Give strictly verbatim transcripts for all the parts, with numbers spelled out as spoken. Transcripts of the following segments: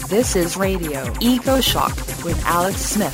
This is Radio Eco Shock with Alex Smith.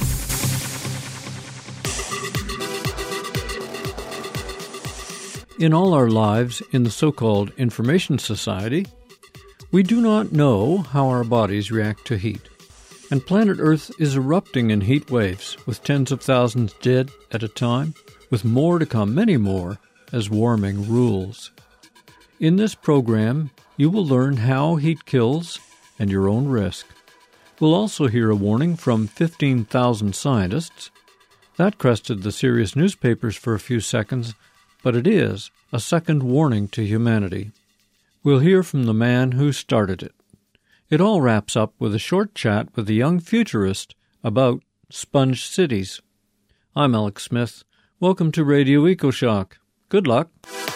In all our lives in the so-called information society, we do not know how our bodies react to heat. And planet Earth is erupting in heat waves, with tens of thousands dead at a time, with more to come, many more, as warming rules. In this program, you will learn how heat kills and your own risk. We'll also hear a warning from fifteen thousand scientists. That crested the serious newspapers for a few seconds, but it is a second warning to humanity. We'll hear from the man who started it. It all wraps up with a short chat with a young futurist about sponge cities. I'm Alex Smith. Welcome to Radio EcoShock. Good luck.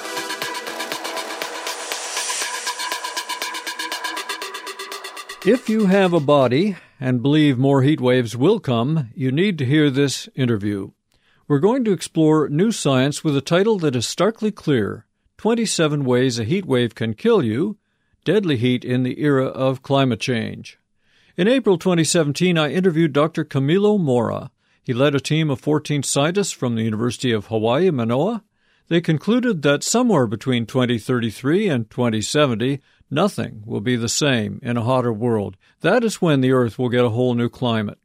If you have a body and believe more heat waves will come, you need to hear this interview. We're going to explore new science with a title that is starkly clear: twenty-seven Ways a Heat Wave Can Kill You, Deadly Heat in the Era of Climate Change. In April twenty seventeen, I interviewed Doctor Camilo Moura. He led a team of fourteen scientists from the University of Hawaii, Manoa. They concluded that somewhere between twenty thirty-three and twenty seventy, nothing will be the same in a hotter world. That is when the Earth will get a whole new climate.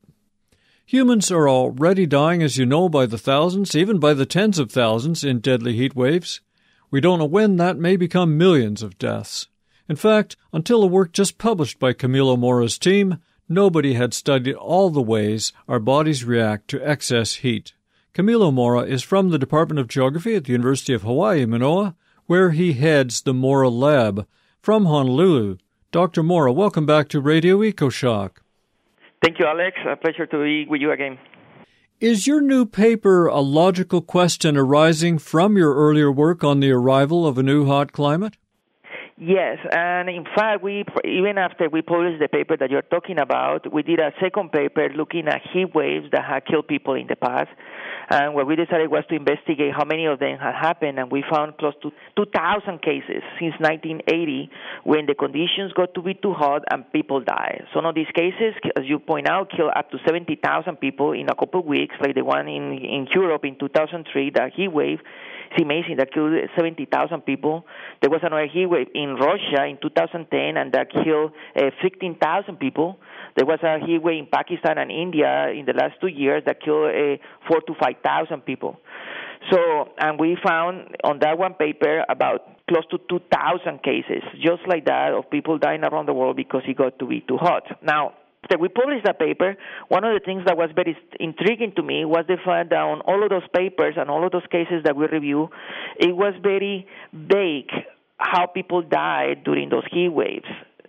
Humans are already dying, as you know, by the thousands, even by the tens of thousands in deadly heat waves. We don't know when that may become millions of deaths. In fact, until a work just published by Camilo Moura's team, nobody had studied all the ways our bodies react to excess heat. Camilo Moura is from the Department of Geography at the University of Hawaii, Manoa, where he heads the Moura Lab. From Honolulu, Doctor Moura, welcome back to Radio EcoShock. Thank you, Alex. A pleasure to be with you again. Is your new paper a logical question arising from your earlier work on the arrival of a new hot climate? Yes, and in fact, we even after we published the paper that you're talking about, we did a second paper looking at heat waves that had killed people in the past. And what we decided was to investigate how many of them had happened, and we found close to two thousand cases since nineteen eighty when the conditions got to be too hot and people died. Some of these cases, as you point out, killed up to seventy thousand people in a couple of weeks, like the one in, in Europe in two thousand three, the heat wave. It's amazing, that killed seventy thousand people. There was another heat wave in Russia in two thousand ten, and that killed uh, fifteen thousand people. There was a heat wave in Pakistan and India in the last two years that killed uh, four to five thousand people. So, and we found on that one paper about close to two thousand cases, just like that, of people dying around the world because it got to be too hot. Now, after we published that paper, one of the things that was very intriguing to me was the fact that on all of those papers and all of those cases that we review, it was very vague how people died during those heat waves.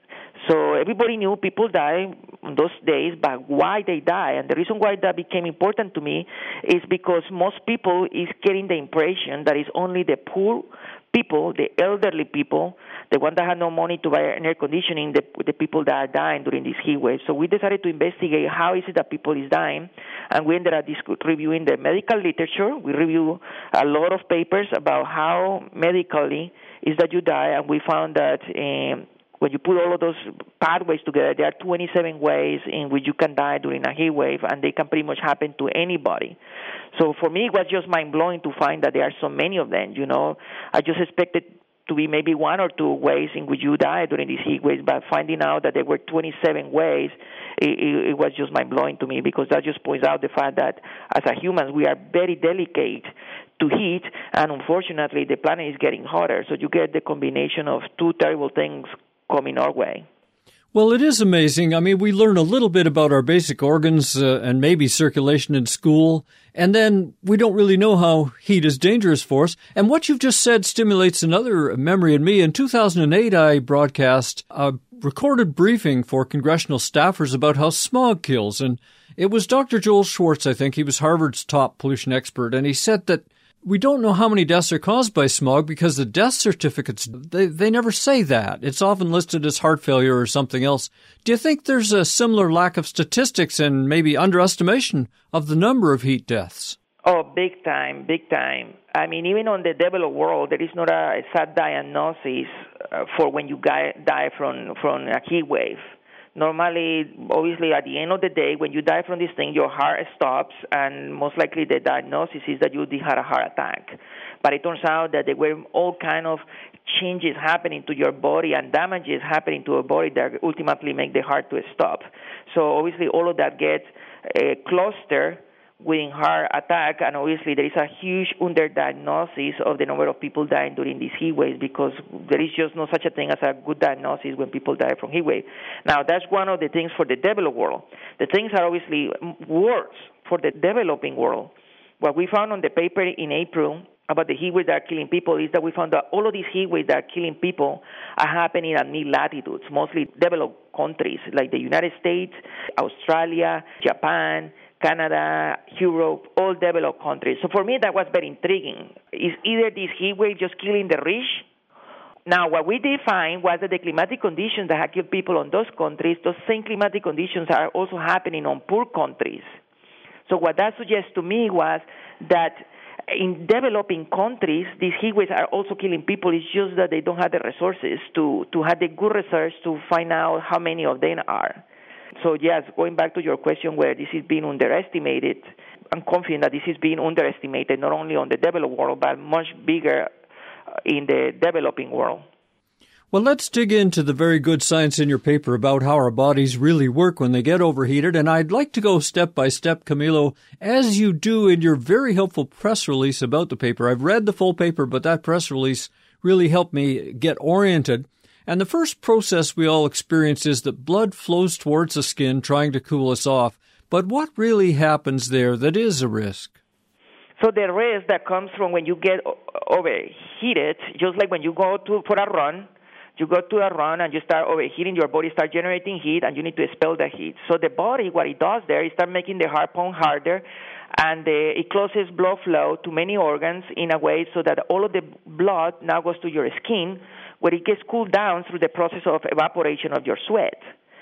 So everybody knew people die on those days, but why they die. And the reason why that became important to me is because most people is getting the impression that it's only the poor people, the elderly people, the one that had no money to buy air conditioning, the, the people that are dying during this heat wave. So we decided to investigate how is it that people is dying, and we ended up reviewing the medical literature. We review a lot of papers about how medically is that you die, and we found that um, when you put all of those pathways together, there are twenty-seven ways in which you can die during a heat wave, and they can pretty much happen to anybody. So for me, it was just mind-blowing to find that there are so many of them, you know. I just expected to be maybe one or two ways in which you die during these heat waves, but finding out that there were twenty-seven ways, it, it, it was just mind-blowing to me, because that just points out the fact that as a humans, we are very delicate to heat, and unfortunately, the planet is getting hotter. So you get the combination of two terrible things coming our way. Well, it is amazing. I mean, we learn a little bit about our basic organs uh, and maybe circulation in school, and then we don't really know how heat is dangerous for us. And what you've just said stimulates another memory in me. In two thousand eight, I broadcast a recorded briefing for congressional staffers about how smog kills. And it was Doctor Joel Schwartz, I think. He was Harvard's top pollution expert, and he said that we don't know how many deaths are caused by smog because the death certificates, they, they never say that. It's often listed as heart failure or something else. Do you think there's a similar lack of statistics and maybe underestimation of the number of heat deaths? Oh, big time, big time. I mean, even on the developed world, there is not a sad diagnosis uh, for when you die from, from a heat wave. Normally, obviously, at the end of the day, when you die from this thing, your heart stops, and most likely the diagnosis is that you had a heart attack. But it turns out that there were all kind of changes happening to your body and damages happening to your body that ultimately make the heart to stop. So obviously, all of that gets uh, clustered within heart attack, and obviously there is a huge underdiagnosis of the number of people dying during these heat waves because there is just no such a thing as a good diagnosis when people die from heat wave. Now, that's one of the things for the developed world. The things are obviously worse for the developing world. What we found on the paper in April about the heat waves that are killing people is that we found that all of these heat waves that are killing people are happening at mid-latitudes, mostly developed countries like the United States, Australia, Japan, Canada, Europe, all developed countries. So for me, that was very intriguing. Is either this heat wave just killing the rich? Now, what we did find was that the climatic conditions that have killed people on those countries, those same climatic conditions are also happening on poor countries. So what that suggests to me was that in developing countries, these heat waves are also killing people. It's just that they don't have the resources to, to have the good research to find out how many of them are. So, yes, going back to your question where this is being underestimated, I'm confident that this is being underestimated not only on the developed world, but much bigger in the developing world. Well, let's dig into the very good science in your paper about how our bodies really work when they get overheated. And I'd like to go step by step, Camilo, as you do in your very helpful press release about the paper. I've read the full paper, but that press release really helped me get oriented. And the first process we all experience is that blood flows towards the skin trying to cool us off. But what really happens there that is a risk? So the risk that comes from when you get overheated, just like when you go to for a run, you go to a run and you start overheating, your body starts generating heat and you need to expel the heat. So the body, what it does there is start making the heart pump harder, and the, it closes blood flow to many organs in a way so that all of the blood now goes to your skin, where it gets cooled down through the process of evaporation of your sweat.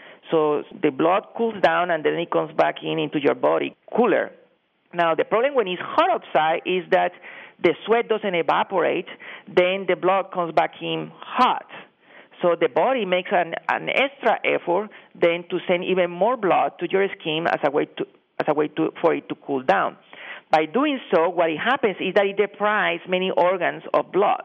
So the blood cools down and then it comes back in into your body cooler. Now, the problem when it's hot outside is that the sweat doesn't evaporate, then the blood comes back in hot. So the body makes an, an extra effort then to send even more blood to your skin as a way to as a way to for it to cool down. By doing so, what it happens is that it deprives many organs of blood.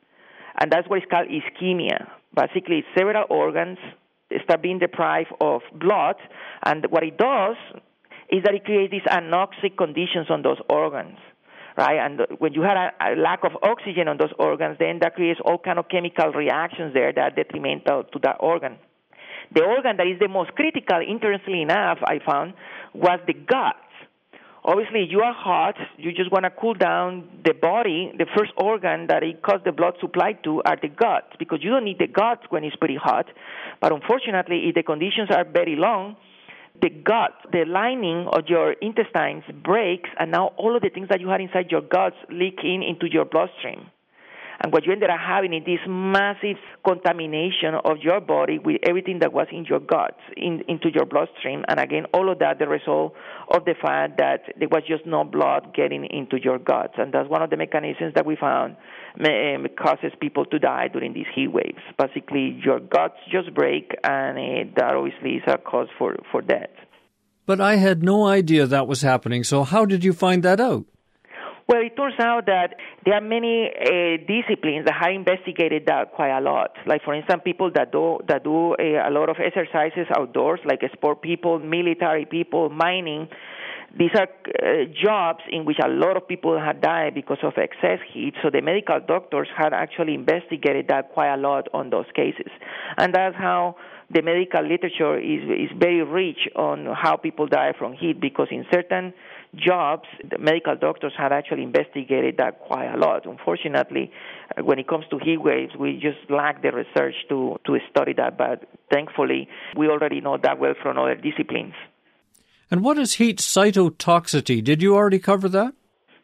And that's what is called ischemia. Basically, several organs start being deprived of blood, and what it does is that it creates these anoxic conditions on those organs, right? And when you have a, a lack of oxygen on those organs, then that creates all kind of chemical reactions there that are detrimental to that organ. The organ that is the most critical, interestingly enough, I found, was the gut. Obviously, you are hot. You just want to cool down the body. The first organ that it causes the blood supply to are the guts, because you don't need the guts when it's pretty hot. But unfortunately, if the conditions are very long, the gut, the lining of your intestines breaks, and now all of the things that you had inside your guts leak in into your bloodstream. And what you ended up having is this massive contamination of your body with everything that was in your guts in, into your bloodstream. And again, all of that the result of the fact that there was just no blood getting into your guts. And that's one of the mechanisms that we found um, causes people to die during these heat waves. Basically, your guts just break, and uh, that obviously is a cause for, for death. But I had no idea that was happening. So how did you find that out? Well, it turns out that there are many uh, disciplines that have investigated that quite a lot. Like, for instance, people that do that do a, a lot of exercises outdoors, like sport people, military people, mining. These are uh, jobs in which a lot of people had died because of excess heat. So the medical doctors had actually investigated that quite a lot on those cases. And that's how the medical literature is is very rich on how people die from heat, because in certain jobs, the medical doctors had actually investigated that quite a lot. Unfortunately, uh, when it comes to heat waves, we just lack the research to, to study that, but thankfully, we already know that well from other disciplines. And what is heat cytotoxicity? Did you already cover that?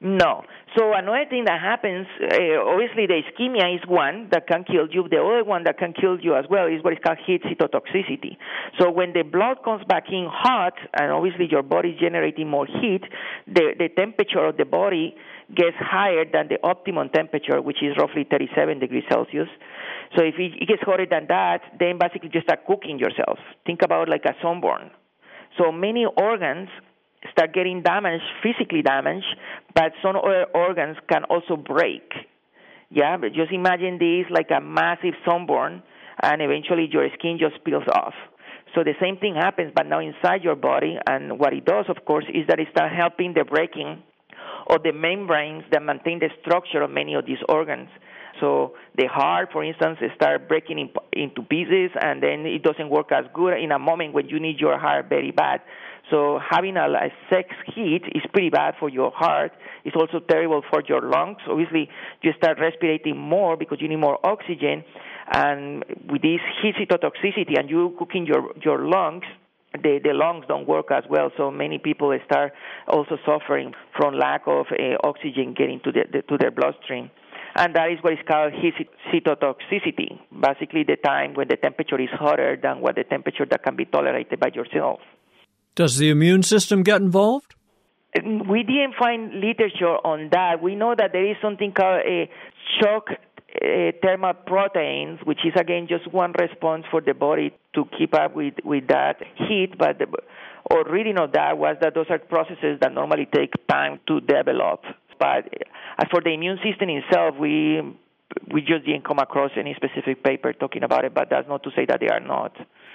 No. So another thing that happens, uh, obviously the ischemia is one that can kill you. The other one that can kill you as well is what is called heat cytotoxicity. So when the blood comes back in hot, and obviously your body is generating more heat, the, the temperature of the body gets higher than the optimum temperature, which is roughly thirty-seven degrees Celsius. So if it, it gets hotter than that, then basically you start cooking yourself. Think about like a sunburn. So many organs start getting damaged, physically damaged, but some other organs can also break. Yeah, but just imagine this like a massive sunburn, and eventually your skin just peels off. So the same thing happens, but now inside your body, and what it does, of course, is that it starts helping the breaking of the membranes that maintain the structure of many of these organs. So the heart, for instance, start breaking in, into pieces, and then it doesn't work as good in a moment when you need your heart very bad. So having a, a sex heat is pretty bad for your heart. It's also terrible for your lungs. Obviously, you start respirating more because you need more oxygen. And with this heat cytotoxicity and you cooking your, your lungs, the, the lungs don't work as well. So many people start also suffering from lack of uh, oxygen getting to, the, the, to their bloodstream. And that is what is called heat cytotoxicity, basically the time when the temperature is hotter than what the temperature that can be tolerated by yourself. Does the immune system get involved? We didn't find literature on that. We know that there is something called a shock uh, thermal proteins, which is, again, just one response for the body to keep up with, with that heat. But the, our reading of that was that those are processes that normally take time to develop. But as for the immune system itself, we we just didn't come across any specific paper talking about it, but that's not to say that they are not.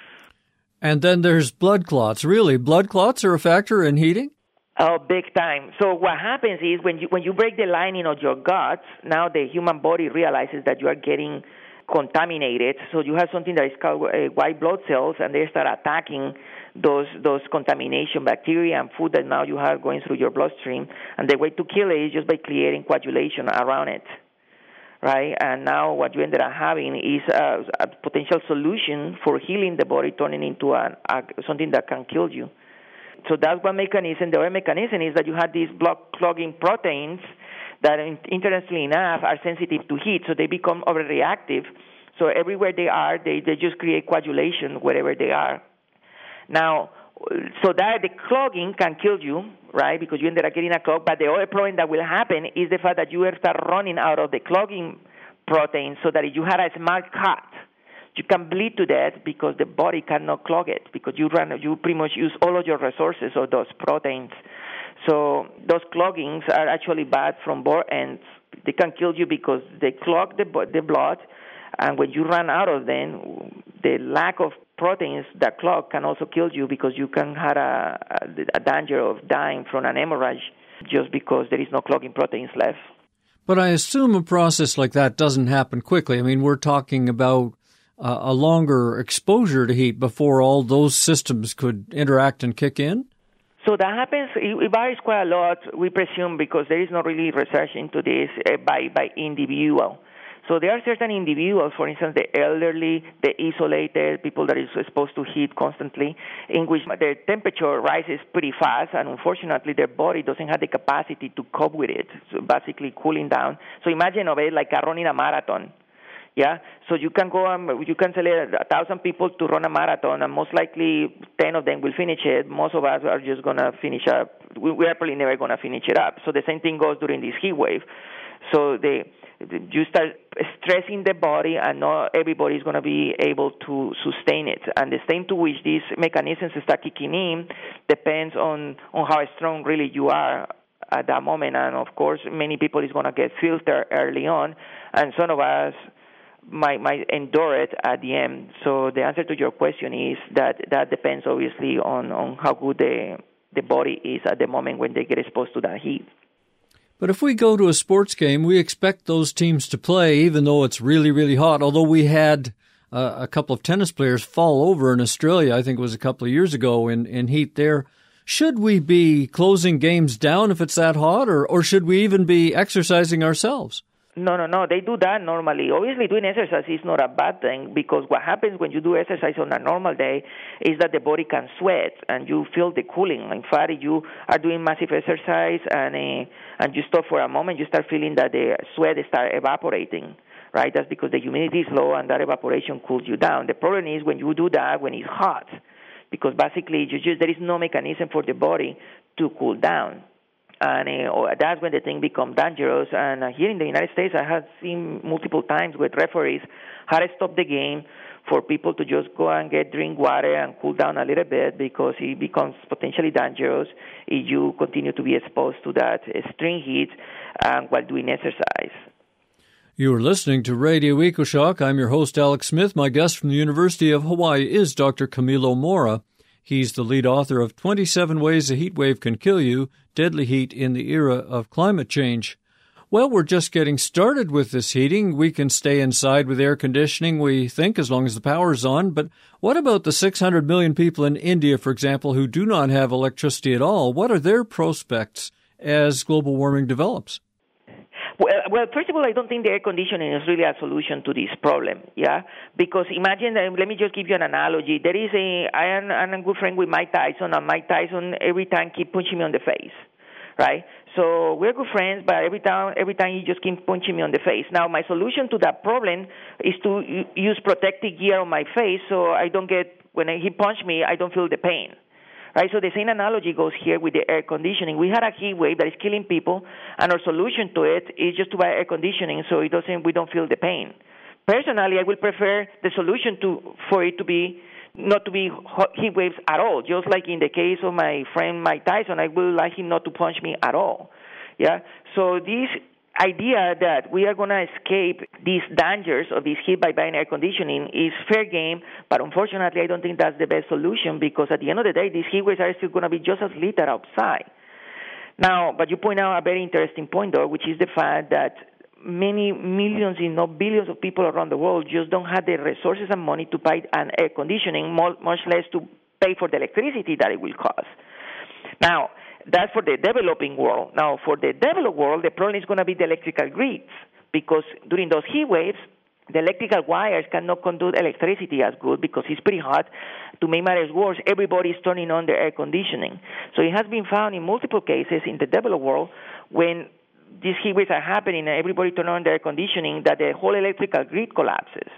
And then there's blood clots. Really, blood clots are a factor in heating? Oh, big time. So what happens is when you when you break the lining of your guts, now the human body realizes that you are getting contaminated. So you have something that is called uh, white blood cells, and they start attacking those those contamination bacteria and food that now you have going through your bloodstream. And the way to kill it is just by clearing coagulation around it, right? And now what you ended up having is a, a potential solution for healing the body, turning into a, a, something that can kill you. So that's one mechanism. The other mechanism is that you have these blood clogging proteins that, interestingly enough, are sensitive to heat, so they become overreactive. So everywhere they are, they, they just create coagulation wherever they are. Now, so that the clogging can kill you, right, because you ended up getting a clog. But the other problem that will happen is the fact that you will start running out of the clogging proteins, so that if you had a smart cut, you can bleed to death because the body cannot clog it, because you run, you pretty much use all of your resources of those proteins. So those cloggings are actually bad from both ends. They can kill you because they clog the, the blood, and when you run out of them, the lack of proteins that clog can also kill you, because you can have a, a, a danger of dying from an hemorrhage just because there is no clogging proteins left. But I assume a process like that doesn't happen quickly. I mean, we're talking about uh, a longer exposure to heat before all those systems could interact and kick in? So that happens, it varies quite a lot, we presume, because there is not really research into this uh, by, by individual. So there are certain individuals, for instance, the elderly, the isolated, people that is exposed to heat constantly, in which their temperature rises pretty fast, and unfortunately their body doesn't have the capacity to cope with it, so basically cooling down. So imagine of it like a running a marathon. Yeah, so you can go and you can select a thousand people to run a marathon, and most likely ten of them will finish it. Most of us are just gonna finish up. We, we are probably never gonna finish it up. So the same thing goes during this heat wave. So they, you start stressing the body, and not everybody is gonna be able to sustain it. And the extent to which these mechanisms start kicking in depends on on how strong really you are at that moment. And of course, many people is gonna get filtered early on, and some of us might might endure it at the end. So the answer to your question is that that depends obviously on, on how good the the body is at the moment when they get exposed to that heat. But if we go to a sports game, we expect those teams to play even though it's really, really hot. Although we had uh, a couple of tennis players fall over in Australia, I think it was a couple of years ago, in, in heat there. Should we be closing games down if it's that hot, or, or should we even be exercising ourselves? No, no, no. They do that normally. Obviously, doing exercise is not a bad thing because what happens when you do exercise on a normal day is that the body can sweat and you feel the cooling. In fact, if you are doing massive exercise and uh, and you stop for a moment, you start feeling that the sweat starts evaporating, right? That's because the humidity is low and that evaporation cools you down. The problem is when you do that when it's hot, because basically you just there is no mechanism for the body to cool down. And uh, that's when the thing becomes dangerous. And uh, here in the United States, I have seen multiple times with referees how to stop the game for people to just go and get drink water and cool down a little bit because it becomes potentially dangerous if you continue to be exposed to that extreme heat uh, while doing exercise. You are listening to Radio EcoShock. I'm your host, Alex Smith. My guest from the University of Hawaii is Doctor Camilo Mora. He's the lead author of twenty-seven Ways a Heat Wave Can Kill You, Deadly Heat in the Era of Climate Change. Well, we're just getting started with this heating. We can stay inside with air conditioning, we think, as long as the power's on. But what about the six hundred million people in India, for example, who do not have electricity at all? What are their prospects as global warming develops? Well, well, first of all, I don't think the air conditioning is really a solution to this problem, yeah? Because imagine, that, let me just give you an analogy. There is a, I am I'm a good friend with Mike Tyson, and Mike Tyson every time keep punching me on the face, right? So we're good friends, but every time, every time he just keeps punching me on the face. Now, my solution to that problem is to use protective gear on my face so I don't get, when he punches me, I don't feel the pain. Right, so the same analogy goes here with the air conditioning. We had a heat wave that is killing people, and our solution to it is just to buy air conditioning so it doesn't we don't feel the pain. Personally, I would prefer the solution to for it to be not to be heat waves at all. Just like in the case of my friend Mike Tyson, I would like him not to punch me at all. Yeah. So this idea that we are going to escape these dangers of this heat by buying air conditioning is fair game, but unfortunately I don't think that's the best solution because at the end of the day, these heat waves are still going to be just as lethal outside. Now, but you point out a very interesting point, though, which is the fact that many millions, if not billions of people around the world just don't have the resources and money to buy an air conditioning, much less to pay for the electricity that it will cost. Now, that's for the developing world. Now, for the developed world, the problem is going to be the electrical grids because during those heat waves, the electrical wires cannot conduct electricity as good because it's pretty hot. To make matters worse, everybody is turning on their air conditioning. So it has been found in multiple cases in the developed world when these heat waves are happening and everybody turns on their air conditioning that the whole electrical grid collapses.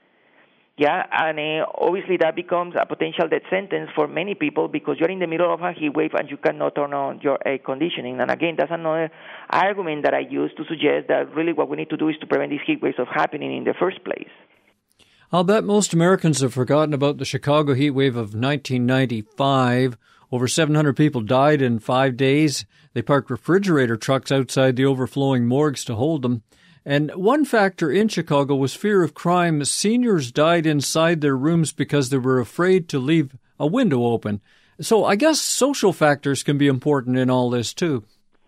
Yeah, and uh, obviously that becomes a potential death sentence for many people because you're in the middle of a heat wave and you cannot turn on your air conditioning. And again, that's another argument that I use to suggest that really what we need to do is to prevent these heat waves from happening in the first place. I'll bet most Americans have forgotten about the Chicago heat wave of nineteen ninety-five. Over seven hundred people died in five days. They parked refrigerator trucks outside the overflowing morgues to hold them. And one factor in Chicago was fear of crime. Seniors died inside their rooms because they were afraid to leave a window open. So I guess social factors can be important in all this, too.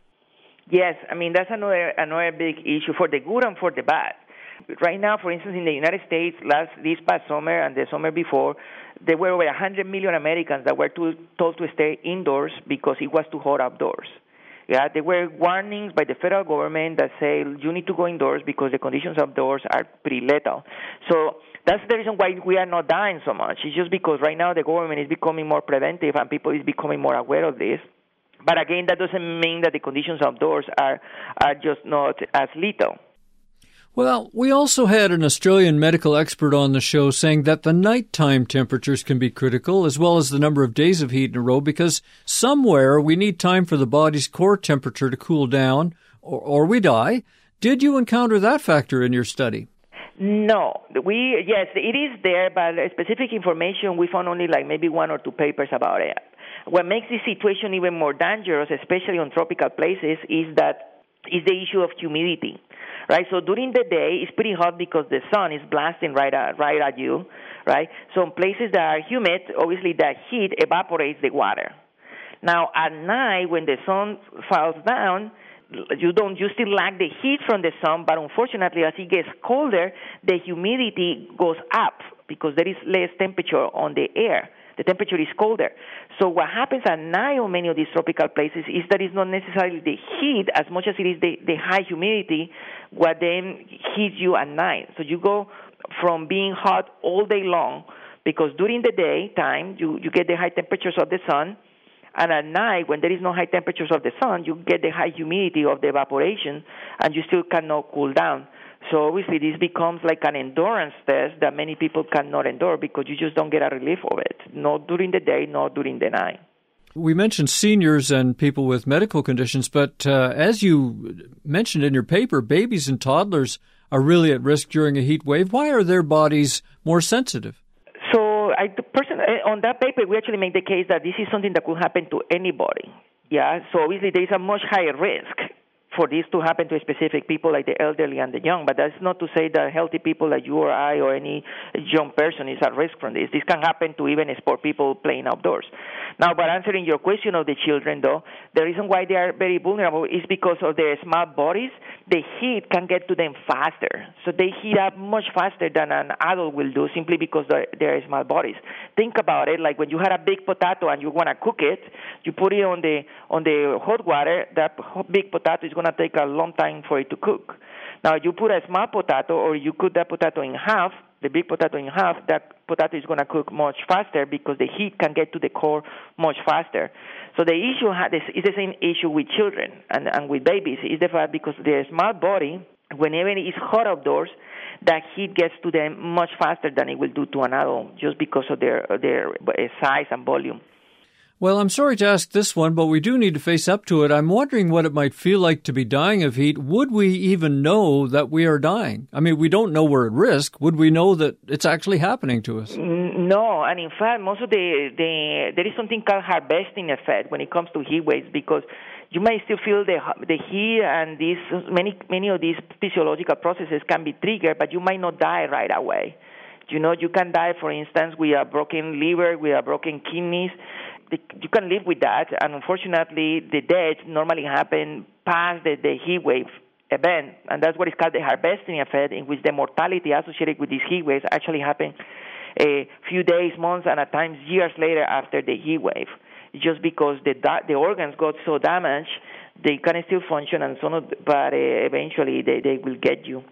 Yes, I mean, that's another another big issue for the good and for the bad. Right now, for instance, in the United States, last this past summer and the summer before, there were over one hundred million Americans that were too, told to stay indoors because it was too hot outdoors. Yeah, there were warnings by the federal government that say you need to go indoors because the conditions outdoors are pretty lethal. So that's the reason why we are not dying so much. It's just because right now the government is becoming more preventive and people is becoming more aware of this. But again, that doesn't mean that the conditions outdoors are, are just not as lethal. Well, we also had an Australian medical expert on the show saying that the nighttime temperatures can be critical, as well as the number of days of heat in a row, because somewhere we need time for the body's core temperature to cool down, or, or we die. Did you encounter that factor in your study? No. We yes, it is there, but specific information, we found only like maybe one or two papers about it. What makes this situation even more dangerous, especially on tropical places, is that is the issue of humidity. Right, so during the day, it's pretty hot because the sun is blasting right at, right at you, right? So in places that are humid, obviously that heat evaporates the water. Now, at night, when the sun falls down, you don't, you still lack the heat from the sun, but unfortunately, as it gets colder, the humidity goes up because there is less temperature on the air the temperature is colder. So what happens at night on many of these tropical places is that it's not necessarily the heat as much as it is the, the high humidity what then heats you at night. So you go from being hot all day long, because during the day time you, you get the high temperatures of the sun, and at night when there is no high temperatures of the sun, you get the high humidity of the evaporation, and you still cannot cool down. So obviously this becomes like an endurance test that many people cannot endure because you just don't get a relief of it, not during the day, not during the night. We mentioned seniors and people with medical conditions, but uh, as you mentioned in your paper, babies and toddlers are really at risk during a heat wave. Why are their bodies more sensitive? So I, the person, on that paper, we actually make the case that this is something that could happen to anybody. Yeah, so obviously there is a much higher risk for this to happen to specific people like the elderly and the young, but that's not to say that healthy people like you or I or any young person is at risk from this. This can happen to even sport people playing outdoors. Now, but answering your question of the children, though, the reason why they are very vulnerable is because of their small bodies. The heat can get to them faster, so they heat up much faster than an adult will do simply because they are small bodies. Think about it, like when you had a big potato and you want to cook it, you put it on the on the hot water, that big potato is going to take a long time for it to cook. Now, you put a small potato or you cut that potato in half, the big potato in half, that potato is going to cook much faster because the heat can get to the core much faster. So the issue is the same issue with children and, and with babies. Is the fact because their small body, whenever it is hot outdoors, that heat gets to them much faster than it will do to an adult just because of their their size and volume. Well, I'm sorry to ask this one, but we do need to face up to it. I'm wondering what it might feel like to be dying of heat. Would we even know that we are dying? I mean, we don't know we're at risk. Would we know that it's actually happening to us? No, and in fact, most of the, the there is something called harvesting effect when it comes to heat waves, because you may still feel the the heat, and these many many of these physiological processes can be triggered, but you might not die right away. You know, you can die, for instance, with a broken liver, with a broken kidneys. You can live with that, and unfortunately, the deaths normally happen past the, the heat wave event, and that's what is called the harvesting effect, in which the mortality associated with these heat waves actually happen a few days, months, and at times years later after the heat wave, just because the the organs got so damaged, they can still function, and so on, but uh, eventually they, they will get you.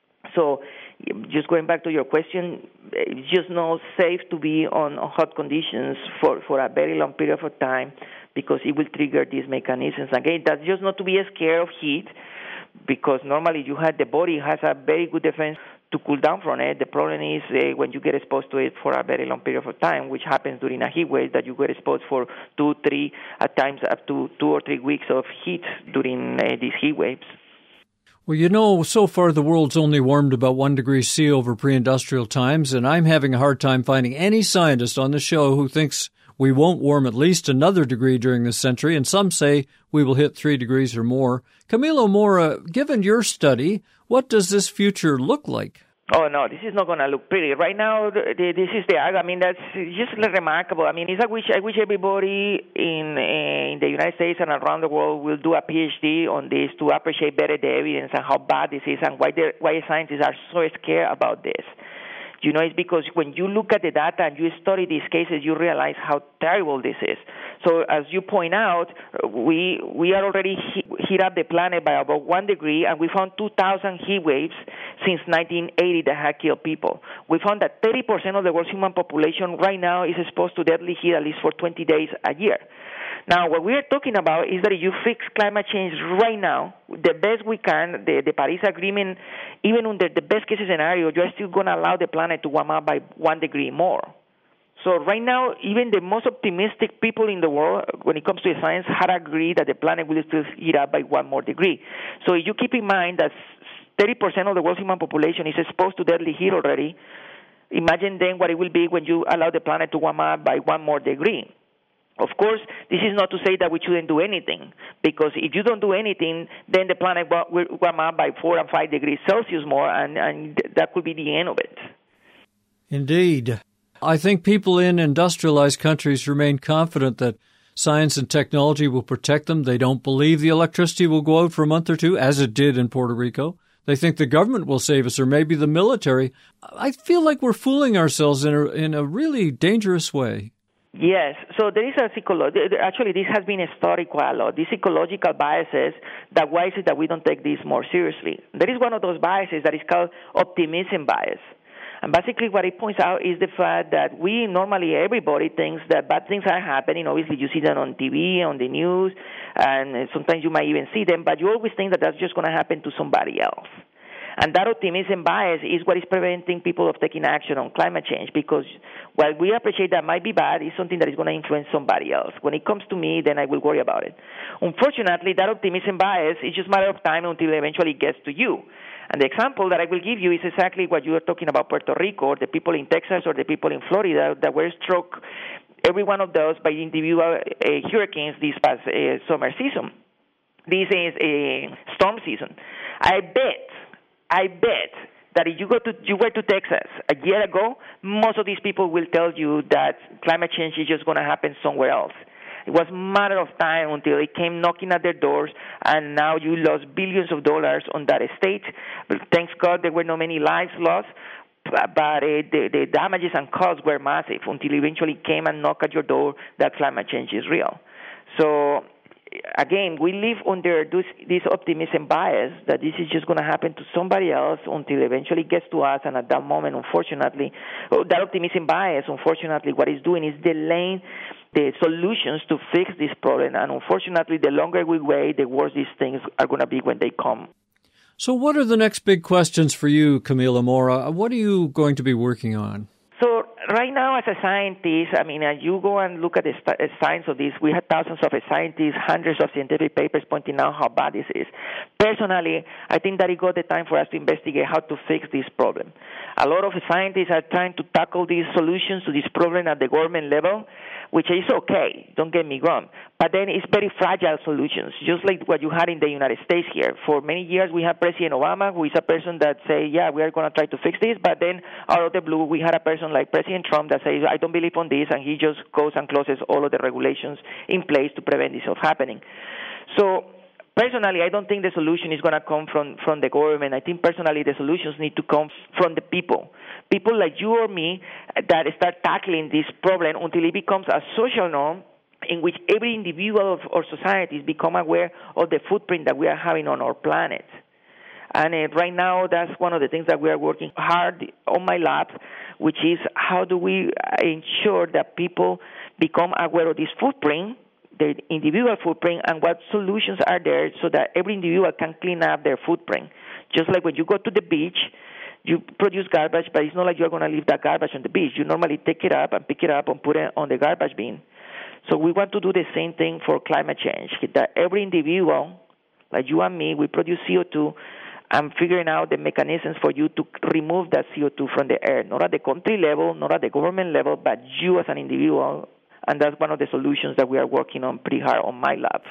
So just going back to your question, it's just not safe to be on hot conditions for, for a very long period of time because it will trigger these mechanisms. Again, that's just not to be scared of heat, because normally you have the body has a very good defense to cool down from it. The problem is uh, when you get exposed to it for a very long period of time, which happens during a heat wave, that you get exposed for two, three, at times up to two or three weeks of heat during uh, these heat waves. Well, you know, so far the world's only warmed about one degree C over pre-industrial times, and I'm having a hard time finding any scientist on the show who thinks we won't warm at least another degree during this century, and some say we will hit three degrees or more. Camilo Mora, given your study, what does this future look like? Oh, no, this is not going to look pretty. Right now, the, the, this is the, I mean, that's just remarkable. I mean, it's, I wish I wish everybody in in the United States and around the world will do a PhD on this to appreciate better the evidence and how bad this is and why the, why scientists are so scared about this. You know, it's because when you look at the data and you study these cases, you realize how terrible this is. So as you point out, we we are already heat, heat up the planet by about one degree, and we found two thousand heat waves since nineteen eighty that have killed people. We found that thirty percent of the world's human population right now is exposed to deadly heat at least for twenty days a year. Now, what we are talking about is that if you fix climate change right now, the best we can, the, the Paris Agreement, even under the best case scenario, you're still going to allow the planet to warm up by one degree more. So right now, even the most optimistic people in the world, when it comes to science, had agreed that the planet will still heat up by one more degree. So if you keep in mind that thirty percent of the world's human population is exposed to deadly heat already, imagine then what it will be when you allow the planet to warm up by one more degree. Of course, this is not to say that we shouldn't do anything, because if you don't do anything, then the planet will warm up by four and five degrees Celsius more, and, and that could be the end of it. Indeed. I think people in industrialized countries remain confident that science and technology will protect them. They don't believe the electricity will go out for a month or two, as it did in Puerto Rico. They think the government will save us, or maybe the military. I feel like we're fooling ourselves in a, in a really dangerous way. Yes. So there is a psycholo- actually this has been studied quite a lot. These psychological biases, that why is it that we don't take this more seriously? There is one of those biases that is called optimism bias. And basically what it points out is the fact that we normally, everybody thinks that bad things are happening. Obviously you see them on T V, on the news, and sometimes you might even see them, but you always think that that's just going to happen to somebody else. And that optimism bias is what is preventing people of taking action on climate change, because while we appreciate that might be bad, it's something that is going to influence somebody else. When it comes to me, then I will worry about it. Unfortunately, that optimism bias is just a matter of time until it eventually gets to you. And the example that I will give you is exactly what you were talking about Puerto Rico, or the people in Texas, or the people in Florida that were struck, every one of those, by individual uh, hurricanes this past uh, summer season. This is a storm season. I bet I bet that if you go to you were to Texas a year ago, most of these people will tell you that climate change is just going to happen somewhere else. It was a matter of time until it came knocking at their doors, and now you lost billions of dollars on that estate. But thanks God there were not many lives lost, but uh, the, the damages and costs were massive until eventually came and knocked at your door that climate change is real. So again, we live under this, this optimism bias that this is just going to happen to somebody else until eventually it gets to us. And at that moment, unfortunately, that optimism bias, unfortunately, what it's doing is delaying the solutions to fix this problem. And unfortunately, the longer we wait, the worse these things are going to be when they come. So what are the next big questions for you, Camilo Mora? What are you going to be working on? So right now, as a scientist, I mean, uh, you go and look at the st- uh, science of this. We have thousands of uh, scientists, hundreds of scientific papers pointing out how bad this is. Personally, I think that it got the time for us to investigate how to fix this problem. A lot of scientists are trying to tackle these solutions to this problem at the government level, which is okay, don't get me wrong. But then it's very fragile solutions, just like what you had in the United States here. For many years, we had President Obama, who is a person that say, yeah, we are going to try to fix this. But then out of the blue, we had a person like President Trump that says, I don't believe on this, and he just goes and closes all of the regulations in place to prevent this from happening. So personally, I don't think the solution is going to come from, from the government. I think personally the solutions need to come from the people. People like you or me that start tackling this problem until it becomes a social norm in which every individual of our societies become aware of the footprint that we are having on our planet. And uh, right now, that's one of the things that we are working hard on my lab, which is how do we ensure that people become aware of this footprint, the individual footprint, and what solutions are there so that every individual can clean up their footprint. Just like when you go to the beach, you produce garbage, but it's not like you're going to leave that garbage on the beach. You normally take it up and pick it up and put it on the garbage bin. So we want to do the same thing for climate change, that every individual, like you and me, we produce C O two, and figuring out the mechanisms for you to remove that C O two from the air, not at the country level, not at the government level, but you as an individual. And that's one of the solutions that we are working on pretty hard on my lab.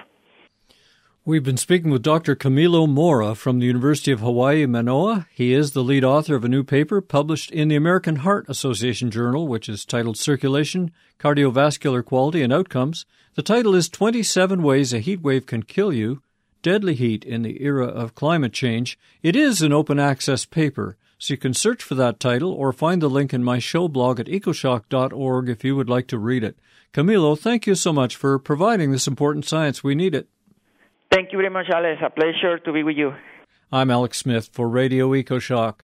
We've been speaking with Doctor Camilo Mora from the University of Hawaii, Manoa. He is the lead author of a new paper published in the American Heart Association Journal, which is titled Circulation, Cardiovascular Quality and Outcomes. The title is twenty-seven Ways a Heat Wave Can Kill You, Deadly Heat in the Era of Climate Change. It is an open access paper, so you can search for that title or find the link in my show blog at ecoshock dot org if you would like to read it. Camilo, thank you so much for providing this important science. We need it. Thank you very much, Alex. A pleasure to be with you. I'm Alex Smith for Radio EcoShock.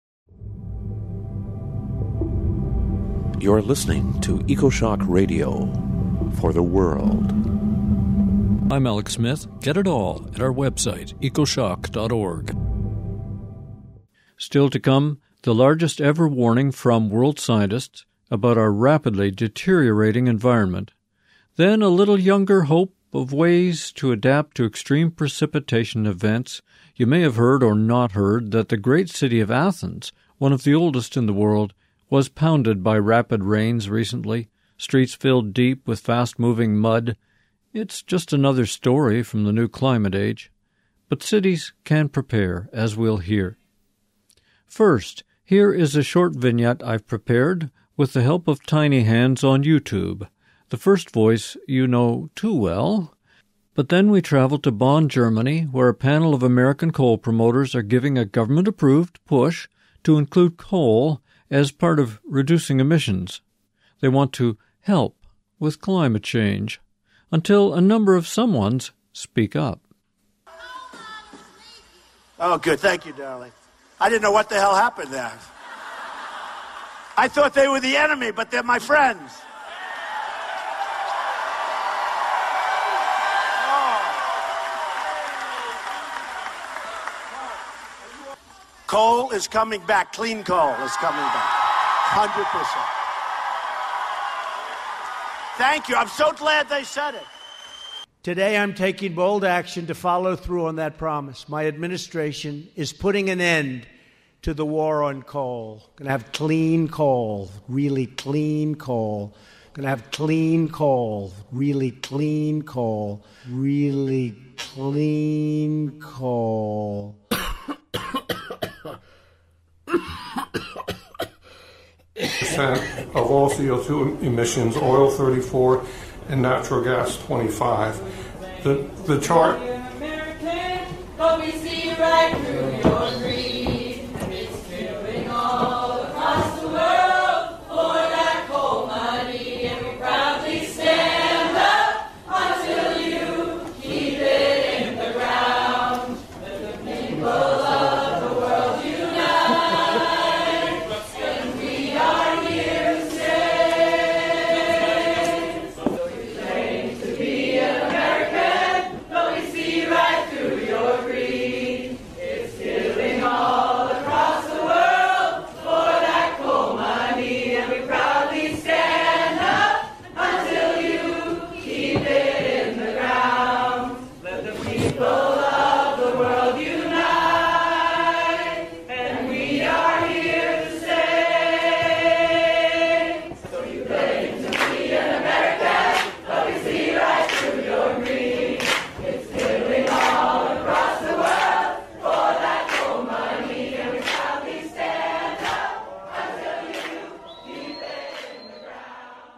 You're listening to EcoShock Radio for the world. I'm Alex Smith. Get it all at our website, ecoshock dot org. Still to come, the largest ever warning from world scientists about our rapidly deteriorating environment. Then a little younger hope of ways to adapt to extreme precipitation events. You may have heard or not heard that the great city of Athens, one of the oldest in the world, was pounded by rapid rains recently, streets filled deep with fast-moving mud. It's just another story from the new climate age. But cities can prepare, as we'll hear. First, here is a short vignette I've prepared with the help of tiny hands on YouTube. The first voice you know too well. But then we travel to Bonn, Germany, where a panel of American coal promoters are giving a government-approved push to include coal as part of reducing emissions. They want to help with climate change, until a number of someones speak up. Oh, good. Thank you, darling. I didn't know what the hell happened there. I thought they were the enemy, but they're my friends. Coal is coming back. Clean coal is coming back. one hundred percent. Thank you. I'm so glad they said it. Today, I'm taking bold action to follow through on that promise. My administration is putting an end to the war on coal. Going to have clean coal, really clean coal. Going to have clean coal, really clean coal, really clean coal. Percent of all C O two emissions, oil thirty-four, and natural gas twenty-five. The the chart. American, but we see right through your greed. It's killing all across the world for that coal money, and we proudly stand up until you keep it in the ground. Let the people of the world unite, and we are here to stay. So you claim to be an American, but we see right through your greed. It's killing all across the world for that coal money, and we proudly stand up until you keep it in the ground. Let the people of the world unite, and we are here to stay. So you claim to be an American, but we see right through your greed. It's killing all across the world for that coal money, and we proudly stand up until you keep it in the ground.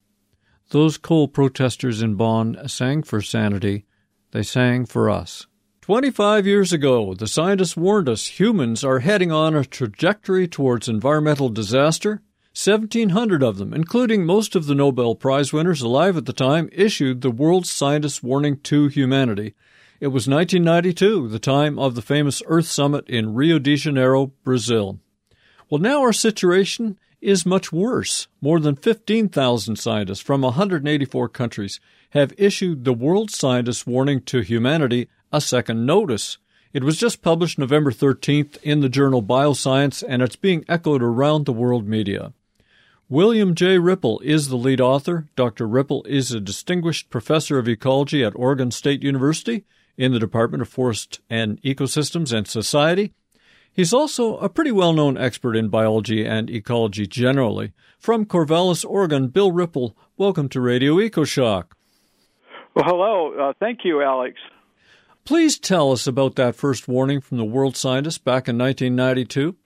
Those coal protesters in Bonn sang for sanity. They sang for us. Twenty-five years ago, the scientists warned us humans are heading on a trajectory towards environmental disaster. seventeen hundred of them, including most of the Nobel Prize winners alive at the time, issued the world's scientists' warning to humanity. It was nineteen ninety-two, the time of the famous Earth Summit in Rio de Janeiro, Brazil. Well, now our situation is much worse. More than fifteen thousand scientists from one hundred eighty-four countries have issued the World Scientists' Warning to Humanity a second notice. It was just published November thirteenth in the journal Bioscience, and it's being echoed around the world media. William J. Ripple is the lead author. Doctor Ripple is a distinguished professor of ecology at Oregon State University in the Department of Forest and Ecosystems and Society. He's also a pretty well-known expert in biology and ecology generally. From Corvallis, Oregon, Bill Ripple, welcome to Radio EcoShock. Well, hello. Uh, thank you, Alex. Please tell us about that first warning from the world scientists back in nineteen ninety-two.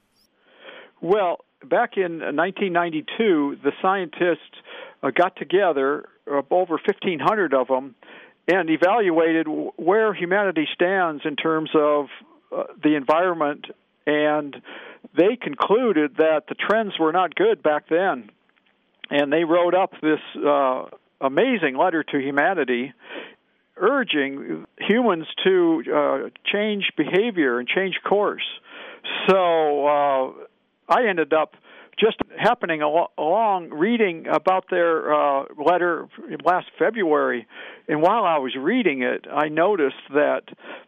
Well, back in nineteen ninety-two, the scientists uh, got together, uh, over fifteen hundred of them, and evaluated w- where humanity stands in terms of uh, the environment, and they concluded that the trends were not good back then. And they wrote up this uh, amazing letter to humanity urging humans to uh, change behavior and change course. So uh, I ended up just happening al- along reading about their uh, letter last February, and while I was reading it, I noticed that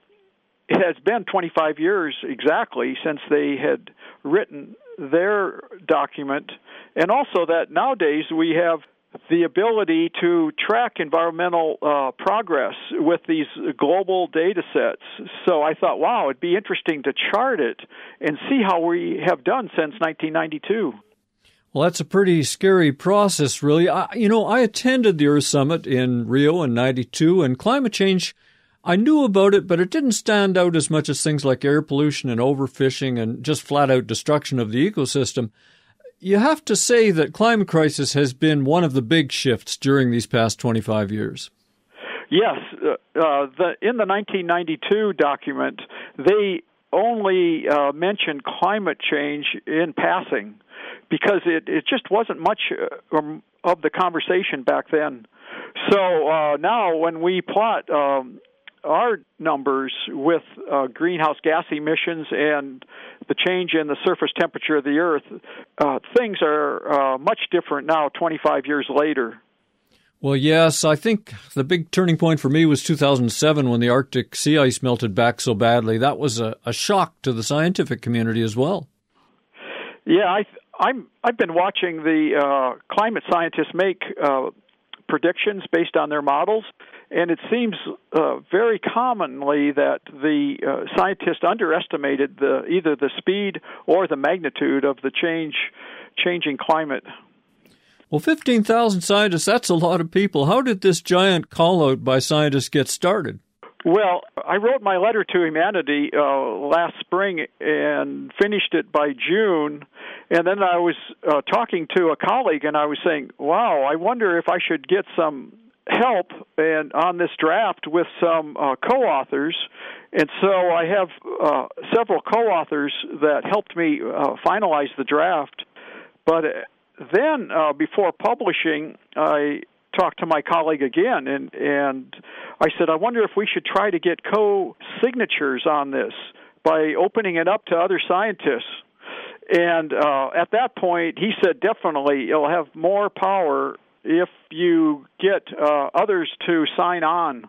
it has been twenty-five years exactly since they had written their document, and also that nowadays we have the ability to track environmental uh, progress with these global data sets. So I thought, wow, it'd be interesting to chart it and see how we have done since nineteen ninety-two. Well, that's a pretty scary process, really. I, you know, I attended the Earth Summit in Rio in ninety-two, and climate change, I knew about it, but it didn't stand out as much as things like air pollution and overfishing and just flat-out destruction of the ecosystem. You have to say that climate crisis has been one of the big shifts during these past twenty-five years. Yes. Uh, uh, the, in the nineteen ninety-two document, they only uh, mentioned climate change in passing because it, it just wasn't much uh, of the conversation back then. So uh, now when we plot um, our numbers with uh, greenhouse gas emissions and the change in the surface temperature of the Earth, uh, things are uh, much different now twenty-five years later. Well, yes, I think the big turning point for me was two thousand seven when the Arctic sea ice melted back so badly. That was a, a shock to the scientific community as well. Yeah, I, I'm, I've been watching the uh, climate scientists make uh, predictions based on their models, and it seems uh, very commonly that the uh, scientists underestimated the either the speed or the magnitude of the change changing climate. Well, fifteen thousand scientists, that's a lot of people. How did this giant call-out by scientists get started? Well, I wrote my letter to humanity uh, last spring and finished it by June, and then I was uh, talking to a colleague, and I was saying, wow, I wonder if I should get some help and on this draft with some uh, co-authors. And so I have uh, several co-authors that helped me uh, finalize the draft. But then, uh, before publishing, I talked to my colleague again, and, and I said, I wonder if we should try to get co-signatures on this by opening it up to other scientists. And uh, at that point, he said, definitely, it'll have more power if you get uh, others to sign on.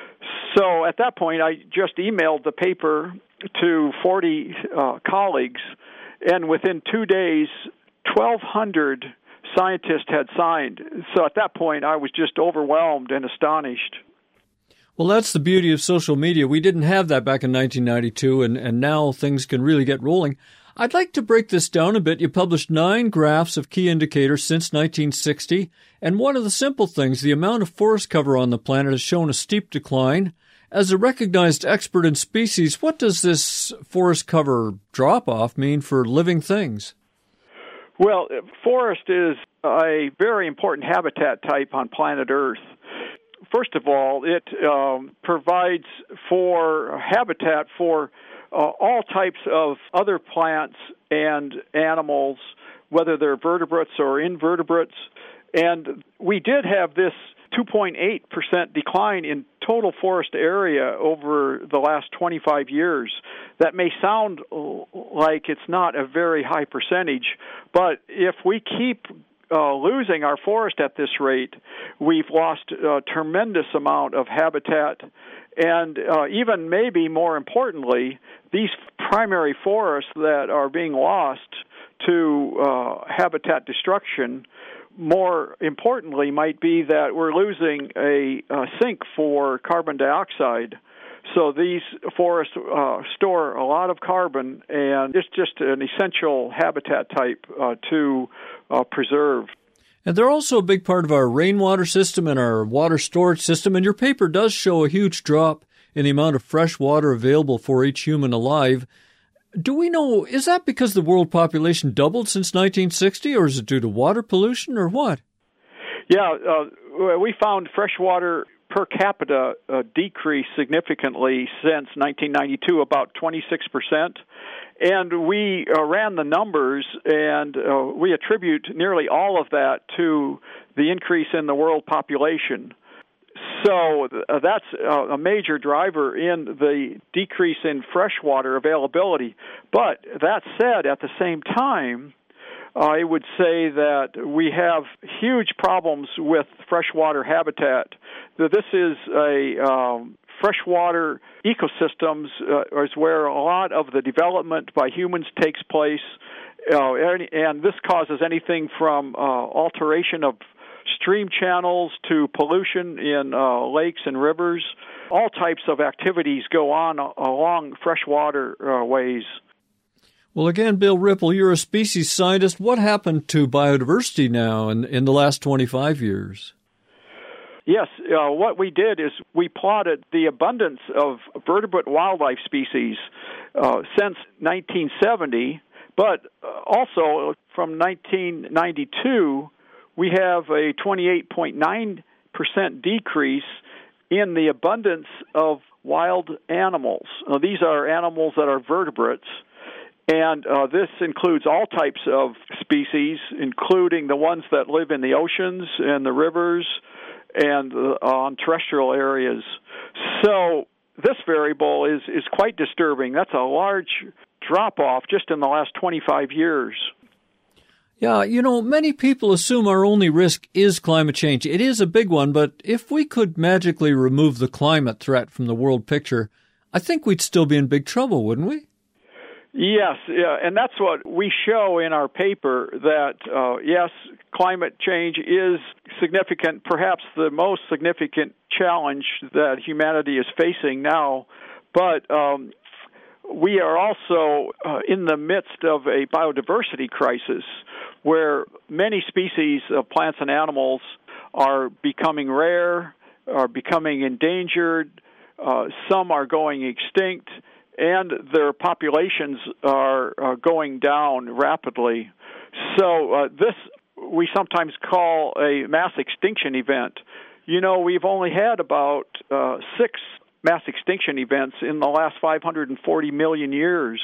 So at that point, I just emailed the paper to forty uh, colleagues, and within two days, twelve hundred scientists had signed. So at that point, I was just overwhelmed and astonished. Well, that's the beauty of social media. We didn't have that back in nineteen ninety-two, and, and now things can really get rolling. I'd like to break this down a bit. You published nine graphs of key indicators since nineteen sixty, and one of the simple things, the amount of forest cover on the planet has shown a steep decline. As a recognized expert in species, what does this forest cover drop-off mean for living things? Well, forest is a very important habitat type on planet Earth. First of all, it um, provides for habitat for uh, all types of other plants and animals, whether they're vertebrates or invertebrates. And we did have this two point eight percent decline in total forest area over the last twenty-five years. That may sound like it's not a very high percentage, but if we keep uh, losing our forest at this rate, we've lost a tremendous amount of habitat. And uh, even maybe more importantly, these primary forests that are being lost to uh, habitat destruction, more importantly, might be that we're losing a, a sink for carbon dioxide. So these forests uh, store a lot of carbon, and it's just an essential habitat type uh, to uh, preserve. And they're also a big part of our rainwater system and our water storage system, and your paper does show a huge drop in the amount of fresh water available for each human alive. Do we know, is that because the world population doubled since nineteen sixty, or is it due to water pollution, or what? Yeah, uh, we found freshwater per capita uh, decreased significantly since nineteen ninety-two, about twenty-six percent. And we uh, ran the numbers, and uh, we attribute nearly all of that to the increase in the world population. So uh, that's uh, a major driver in the decrease in freshwater availability. But that said, at the same time, I would say that we have huge problems with freshwater habitat. This is a um, freshwater ecosystems uh, is where a lot of the development by humans takes place, uh, and, and this causes anything from uh, alteration of stream channels to pollution in uh, lakes and rivers. All types of activities go on along freshwater uh, ways. Well, again, Bill Ripple, you're a species scientist. What happened to biodiversity now in, in the last twenty-five years? Yes, uh, what we did is we plotted the abundance of vertebrate wildlife species uh, since nineteen seventy, but also from nineteen ninety-two, we have a twenty-eight point nine percent decrease in the abundance of wild animals. Now, these are animals that are vertebrates. And uh, this includes all types of species, including the ones that live in the oceans and the rivers and uh, on terrestrial areas. So this variable is, is quite disturbing. That's a large drop-off just in the last twenty-five years. Yeah, you know, many people assume our only risk is climate change. It is a big one, but if we could magically remove the climate threat from the world picture, I think we'd still be in big trouble, wouldn't we? Yes, yeah, and that's what we show in our paper, that, uh, yes, climate change is significant, perhaps the most significant challenge that humanity is facing now, but um, we are also uh, in the midst of a biodiversity crisis where many species of plants and animals are becoming rare, are becoming endangered, uh, some are going extinct, and their populations are uh, going down rapidly. So uh, this we sometimes call a mass extinction event. You know, we've only had about uh, six mass extinction events in the last five hundred forty million years.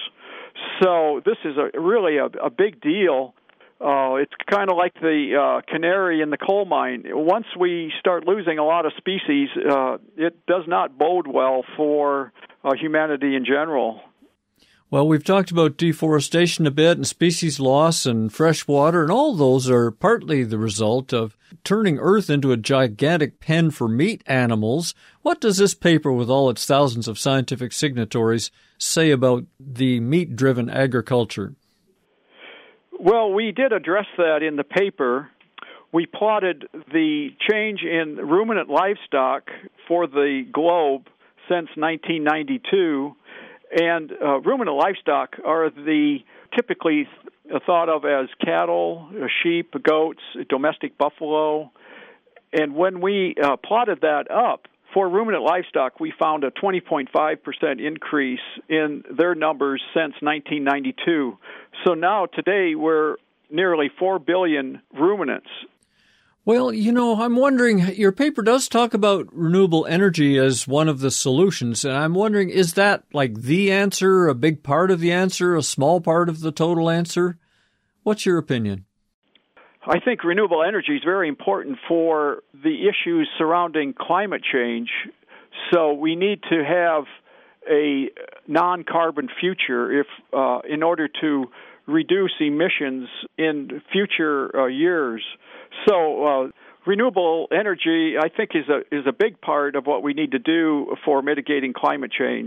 So this is a really a, a big deal. Uh, it's kind of like the uh, canary in the coal mine. Once we start losing a lot of species, uh, it does not bode well for uh, humanity in general. Well, we've talked about deforestation a bit and species loss and fresh water, and all those are partly the result of turning Earth into a gigantic pen for meat animals. What does this paper, with all its thousands of scientific signatories, say about the meat-driven agriculture? Well, we did address that in the paper. We plotted the change in ruminant livestock for the globe since nineteen ninety-two, and uh, ruminant livestock are the typically thought of as cattle, sheep, goats, domestic buffalo. And when we uh, plotted that up for ruminant livestock, we found a twenty point five percent increase in their numbers since nineteen ninety-two. So now, today, we're nearly four billion ruminants. Well, you know, I'm wondering, your paper does talk about renewable energy as one of the solutions, and I'm wondering, is that like the answer, a big part of the answer, a small part of the total answer? What's your opinion? I think renewable energy is very important for the issues surrounding climate change. So we need to have a non-carbon future if, uh, in order to reduce emissions in future uh, years. So uh, renewable energy, I think, is a is a big part of what we need to do for mitigating climate change.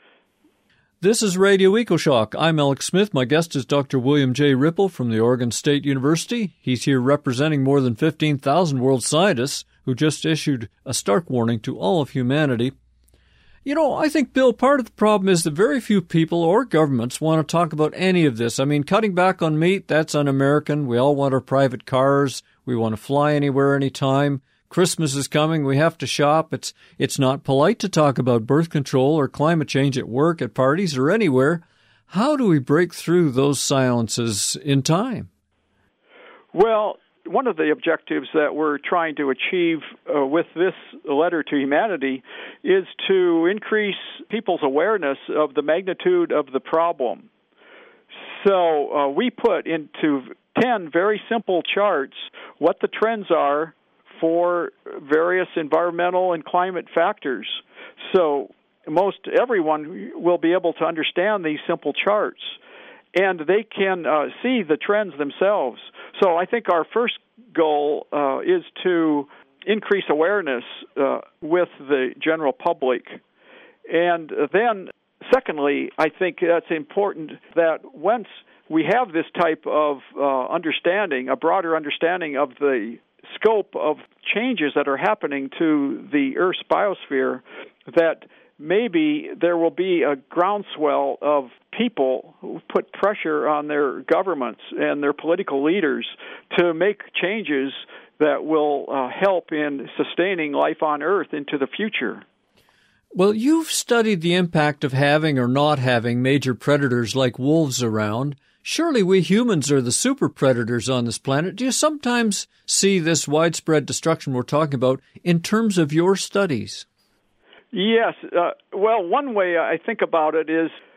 This is Radio EcoShock. I'm Alex Smith. My guest is Doctor William J. Ripple from the Oregon State University. He's here representing more than fifteen thousand world scientists who just issued a stark warning to all of humanity. You know, I think, Bill, part of the problem is that very few people or governments want to talk about any of this. I mean, cutting back on meat, that's un-American. We all want our private cars. We want to fly anywhere, anytime. Christmas is coming. We have to shop. It's it's not polite to talk about birth control or climate change at work, at parties, or anywhere. How do we break through those silences in time? Well, one of the objectives that we're trying to achieve uh, with this letter to humanity is to increase people's awareness of the magnitude of the problem. So uh, we put into ten very simple charts what the trends are for various environmental and climate factors. So most everyone will be able to understand these simple charts, and they can uh, see the trends themselves. So I think our first goal uh, is to increase awareness uh, with the general public. And then, secondly, I think that's important that once we have this type of uh, understanding, a broader understanding of the scope of changes that are happening to the Earth's biosphere, that maybe there will be a groundswell of people who put pressure on their governments and their political leaders to make changes that will uh, help in sustaining life on Earth into the future. Well, you've studied the impact of having or not having major predators like wolves around. Surely we humans are the super predators on this planet. Do you sometimes see this widespread destruction we're talking about in terms of your studies? Yes. Uh, well, one way I think about it is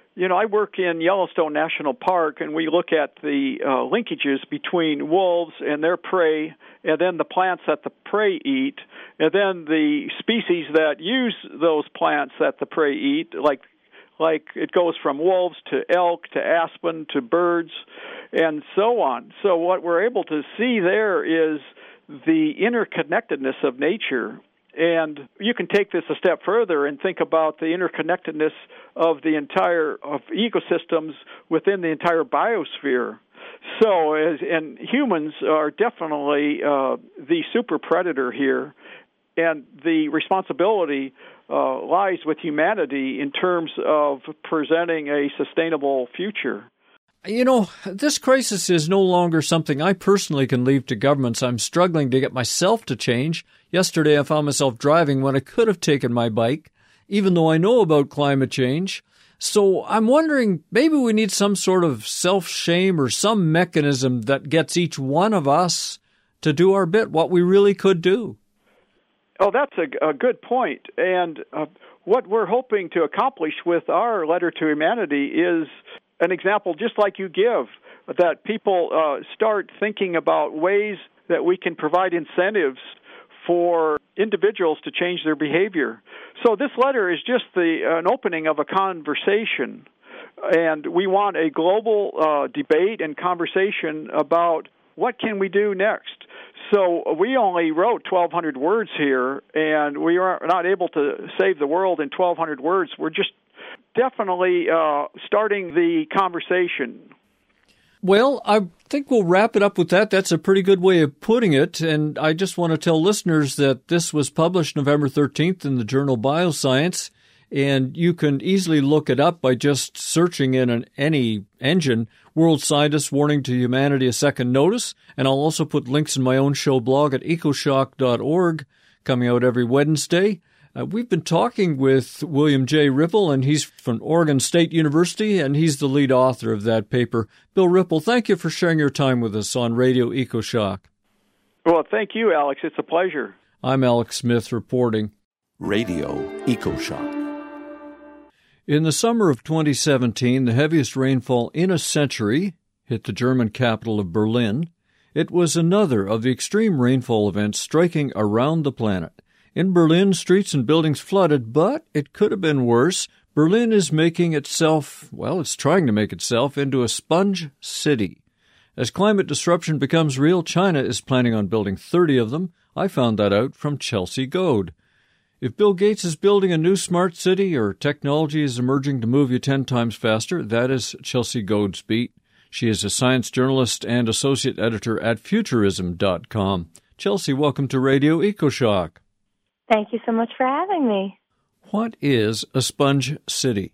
you know, I work in Yellowstone National Park, and we look at the uh, linkages between wolves and their prey, and then the plants that the prey eat, and then the species that use those plants that the prey eat, like like it goes from wolves to elk to aspen to birds, and so on. So what we're able to see there is the interconnectedness of nature. And you can take this a step further and think about the interconnectedness of the entire of ecosystems within the entire biosphere. So, as, and humans are definitely uh, the super predator here, and the responsibility uh, lies with humanity in terms of presenting a sustainable future. You know, this crisis is no longer something I personally can leave to governments. I'm struggling to get myself to change. Yesterday, I found myself driving when I could have taken my bike, even though I know about climate change. So I'm wondering, maybe we need some sort of self-shame or some mechanism that gets each one of us to do our bit, what we really could do. Oh, that's a, a good point. And uh, what we're hoping to accomplish with our letter to humanity is an example just like you give, that people uh, start thinking about ways that we can provide incentives for individuals to change their behavior. So this letter is just the an opening of a conversation, and we want a global uh, debate and conversation about what can we do next. So we only wrote twelve hundred words here, and we are not able to save the world in twelve hundred words. We're just definitely uh, starting the conversation. Well, I think we'll wrap it up with that. That's a pretty good way of putting it. And I just want to tell listeners that this was published November thirteenth in the journal Bioscience, and you can easily look it up by just searching in an, any engine, World Scientists Warning to Humanity, a Second Notice. And I'll also put links in my own show blog at ecoshock dot org, coming out every Wednesday. Uh, we've been talking with William J. Ripple, and he's from Oregon State University, and he's the lead author of that paper. Bill Ripple, thank you for sharing your time with us on Radio EcoShock. Well, thank you, Alex. It's a pleasure. I'm Alex Smith reporting. Radio EcoShock. In the summer of twenty seventeen, the heaviest rainfall in a century hit the German capital of Berlin. It was another of the extreme rainfall events striking around the planet. In Berlin, streets and buildings flooded, but it could have been worse. Berlin is making itself, well, it's trying to make itself into a sponge city. As climate disruption becomes real, China is planning on building thirty of them. I found that out from Chelsea Goad. If Bill Gates is building a new smart city or technology is emerging to move you ten times faster, that is Chelsea Goad's beat. She is a science journalist and associate editor at futurism dot com. Chelsea, welcome to Radio EcoShock. Thank you so much for having me. What is a sponge city?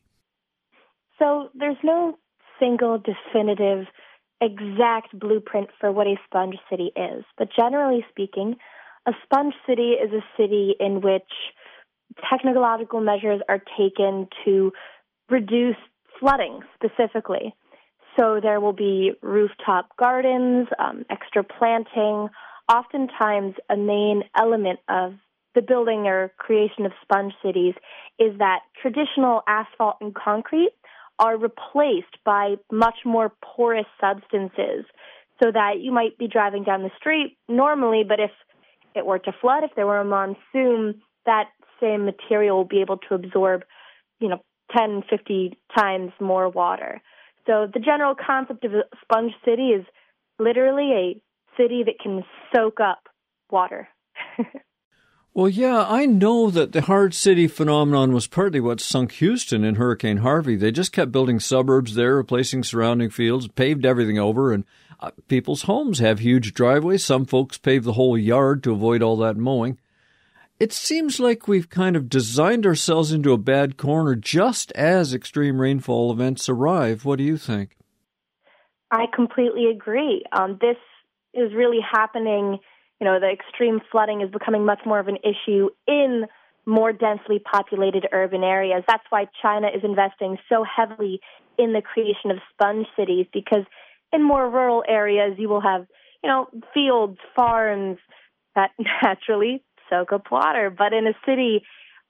So there's no single definitive exact blueprint for what a sponge city is. But generally speaking, a sponge city is a city in which technological measures are taken to reduce flooding specifically. So there will be rooftop gardens, um, extra planting. Oftentimes a main element of the building or creation of sponge cities is that traditional asphalt and concrete are replaced by much more porous substances, so that you might be driving down the street normally, but if it were to flood, if there were a monsoon, that same material will be able to absorb, you know, ten, fifty times more water. So the general concept of a sponge city is literally a city that can soak up water. Well, yeah, I know that the hard city phenomenon was partly what sunk Houston in Hurricane Harvey. They just kept building suburbs there, replacing surrounding fields, paved everything over, and uh, people's homes have huge driveways. Some folks pave the whole yard to avoid all that mowing. It seems like we've kind of designed ourselves into a bad corner just as extreme rainfall events arrive. What do you think? I completely agree. Um, this is really happening. You know, the extreme flooding is becoming much more of an issue in more densely populated urban areas. That's why China is investing so heavily in the creation of sponge cities, because in more rural areas you will have, you know, fields, farms that naturally soak up water. But in a city,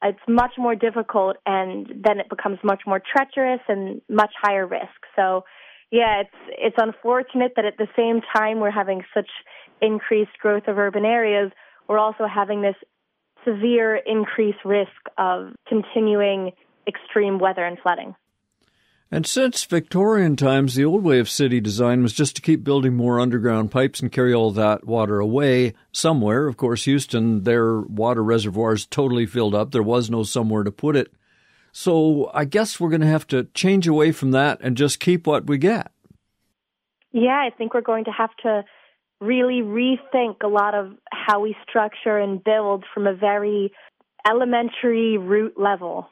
it's much more difficult, and then it becomes much more treacherous and much higher risk. So, yeah, it's it's unfortunate that at the same time we're having such increased growth of urban areas, we're also having this severe increased risk of continuing extreme weather and flooding. And since Victorian times, the old way of city design was just to keep building more underground pipes and carry all that water away somewhere. Of course, Houston, their water reservoirs totally filled up. There was no somewhere to put it. So I guess we're going to have to change away from that and just keep what we get. Yeah, I think we're going to have to really rethink a lot of how we structure and build from a very elementary root level.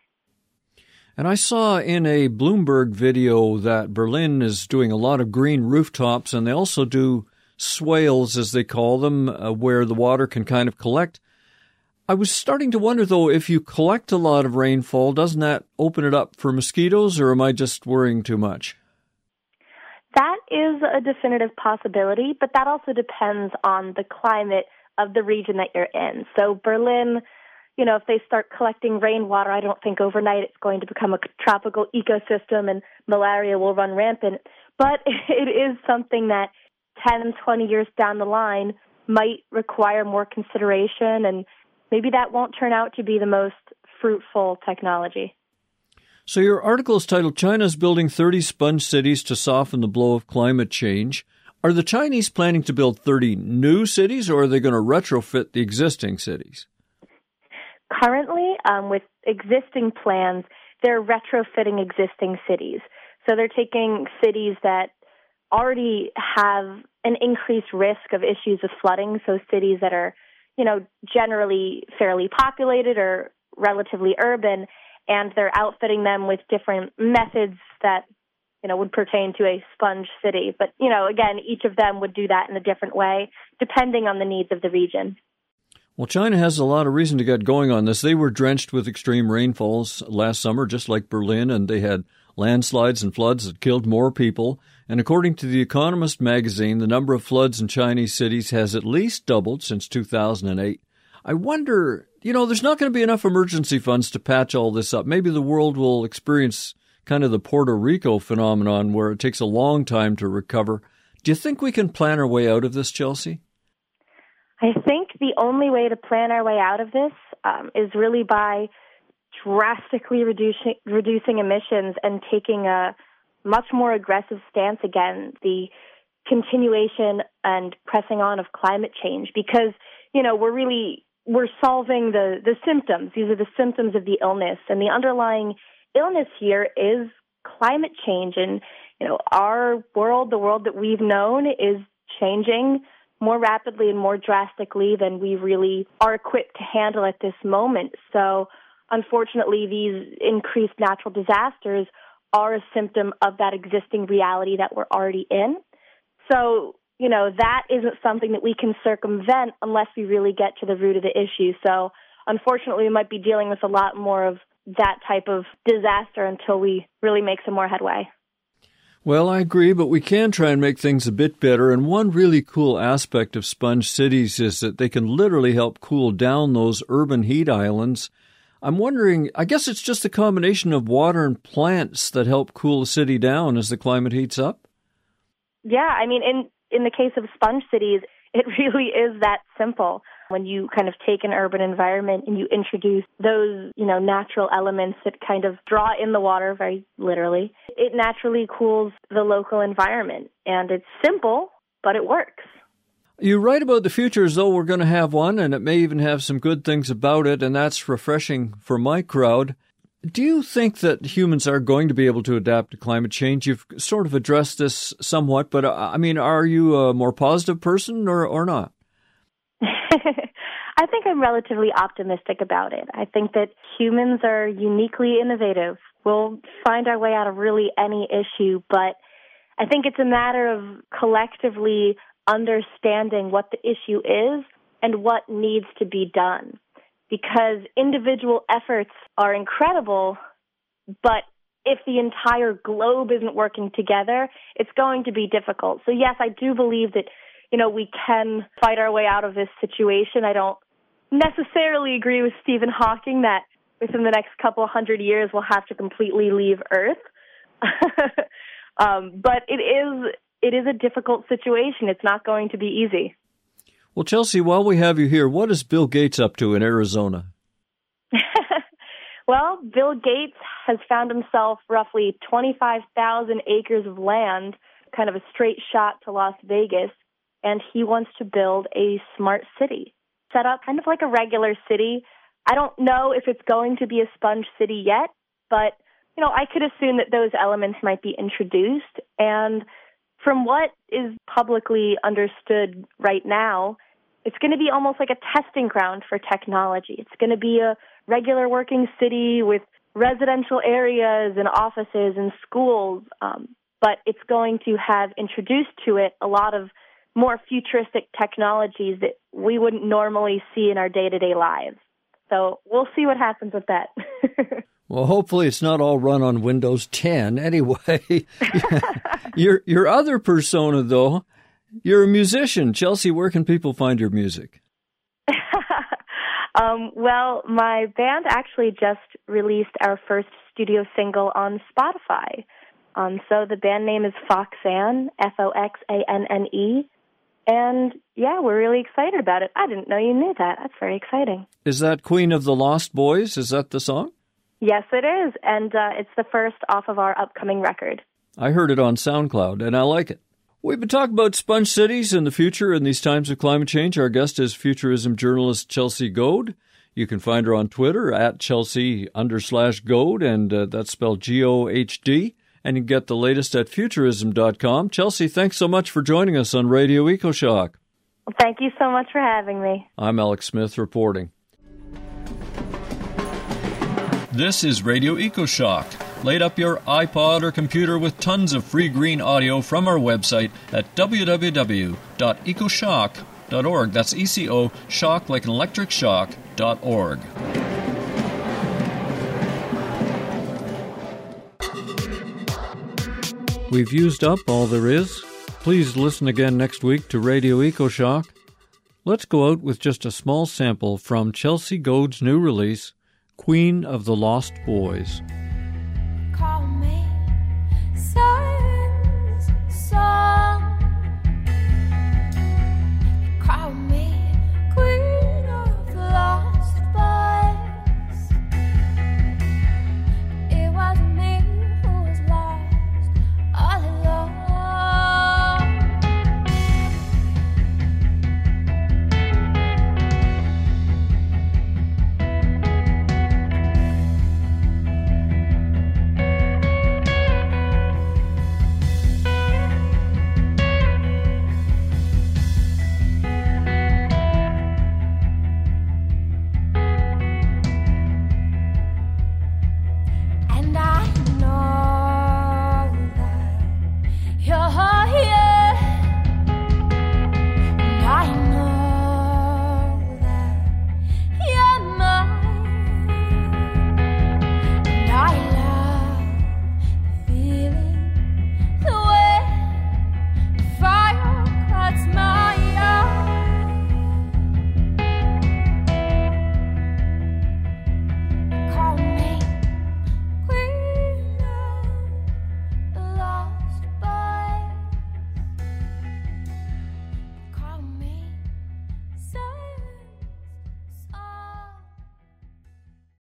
And I saw in a Bloomberg video that Berlin is doing a lot of green rooftops, and they also do swales, as they call them, uh, where the water can kind of collect. I was starting to wonder, though, if you collect a lot of rainfall, doesn't that open it up for mosquitoes, or am I just worrying too much? That is a definitive possibility, but that also depends on the climate of the region that you're in. So Berlin, you know, if they start collecting rainwater, I don't think overnight it's going to become a tropical ecosystem and malaria will run rampant. But it is something that ten, twenty years down the line might require more consideration, and maybe that won't turn out to be the most fruitful technology. So your article is titled, China's Building thirty Sponge Cities to Soften the Blow of Climate Change. Are the Chinese planning to build thirty new cities, or are they going to retrofit the existing cities? Currently, um, with existing plans, they're retrofitting existing cities. So they're taking cities that already have an increased risk of issues with flooding, so cities that are, you know, generally fairly populated or relatively urban, and they're outfitting them with different methods that, you know, would pertain to a sponge city. But, you know, again, each of them would do that in a different way, depending on the needs of the region. Well, China has a lot of reason to get going on this. They were drenched with extreme rainfalls last summer, just like Berlin, and they had landslides and floods that killed more people. And according to The Economist magazine, the number of floods in Chinese cities has at least doubled since two thousand eight. I wonder, you know, there's not going to be enough emergency funds to patch all this up. Maybe the world will experience kind of the Puerto Rico phenomenon where it takes a long time to recover. Do you think we can plan our way out of this, Chelsea? I think the only way to plan our way out of this um, is really by drastically reducing, reducing emissions and taking a much more aggressive stance against the continuation and pressing on of climate change. Because, you know, we're really, we're solving the, the symptoms. These are the symptoms of the illness. And the underlying illness here is climate change. And, you know, our world, the world that we've known, is changing more rapidly and more drastically than we really are equipped to handle at this moment. So, unfortunately, these increased natural disasters are a symptom of that existing reality that we're already in. So, you know, that isn't something that we can circumvent unless we really get to the root of the issue. So, unfortunately, we might be dealing with a lot more of that type of disaster until we really make some more headway. Well, I agree, but we can try and make things a bit better. And one really cool aspect of sponge cities is that they can literally help cool down those urban heat islands. I'm wondering, I guess it's just a combination of water and plants that help cool a city down as the climate heats up? Yeah, I mean, in, in the case of sponge cities, it really is that simple. When you kind of take an urban environment and you introduce those, you know, natural elements that kind of draw in the water, very literally, it naturally cools the local environment. And it's simple, but it works. You write about the future as though we're going to have one, and it may even have some good things about it, and that's refreshing for my crowd. Do you think that humans are going to be able to adapt to climate change? You've sort of addressed this somewhat, but uh, I mean, are you a more positive person or, or not? I think I'm relatively optimistic about it. I think that humans are uniquely innovative. We'll find our way out of really any issue, but I think it's a matter of collectively understanding what the issue is and what needs to be done. Because individual efforts are incredible, but if the entire globe isn't working together, it's going to be difficult. So yes, I do believe that, you know, we can fight our way out of this situation. I don't necessarily agree with Stephen Hawking that within the next couple hundred years will have to completely leave Earth. um, but it is it is a difficult situation. It's not going to be easy. Well, Chelsea, while we have you here, what is Bill Gates up to in Arizona? Well, Bill Gates has found himself roughly twenty-five thousand acres of land, kind of a straight shot to Las Vegas, and he wants to build a smart city, set up kind of like a regular city. I don't know if it's going to be a sponge city yet, but, you know, I could assume that those elements might be introduced. And from what is publicly understood right now, it's going to be almost like a testing ground for technology. It's going to be a regular working city with residential areas and offices and schools, um, but it's going to have introduced to it a lot of more futuristic technologies that we wouldn't normally see in our day-to-day lives. So we'll see what happens with that. Well, hopefully it's not all run on Windows ten. Anyway, your your other persona, though, you're a musician. Chelsea, where can people find your music? um, well, my band actually just released our first studio single on Spotify. Um, so the band name is Foxanne, F O X A N N E. And, yeah, we're really excited about it. I didn't know you knew that. That's very exciting. Is that Queen of the Lost Boys? Is that the song? Yes, it is. And uh, it's the first off of our upcoming record. I heard it on SoundCloud, and I like it. We've been talking about sponge cities and the future in these times of climate change. Our guest is futurism journalist Chelsea Goad. You can find her on Twitter at Chelsea under slash Goad, and uh, that's spelled G O H D. And you can get the latest at futurism dot com. Chelsea, thanks so much for joining us on Radio EcoShock. Well, thank you so much for having me. I'm Alex Smith reporting. This is Radio EcoShock. Light up your iPod or computer with tons of free green audio from our website at w w w dot ecoshock dot org. That's E C O, shock like an electric shock, dot org. We've used up all there is. Please listen again next week to Radio EcoShock. Let's go out with just a small sample from Chelsea Goad's new release, Queen of the Lost Boys. Call me Sun's song. Call me